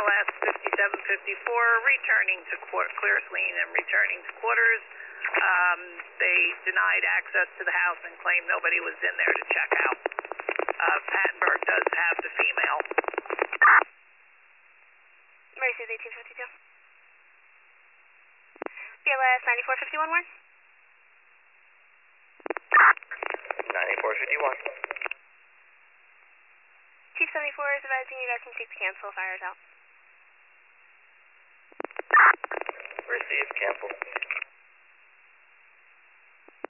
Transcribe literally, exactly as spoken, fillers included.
L S fifty-seven fifty-four, returning to clear clean and returning to quarters. Um, they denied access to the house and claimed nobody was in there to check out. Uh, Pattenberg does have the female. Mercy, eighteen fifty-two. B L S ninety-four fifty-one, Warren? ninety-four fifty-one. Chief seventy-four is advising you guys can seek to cancel. Fires out. Receive, cancel.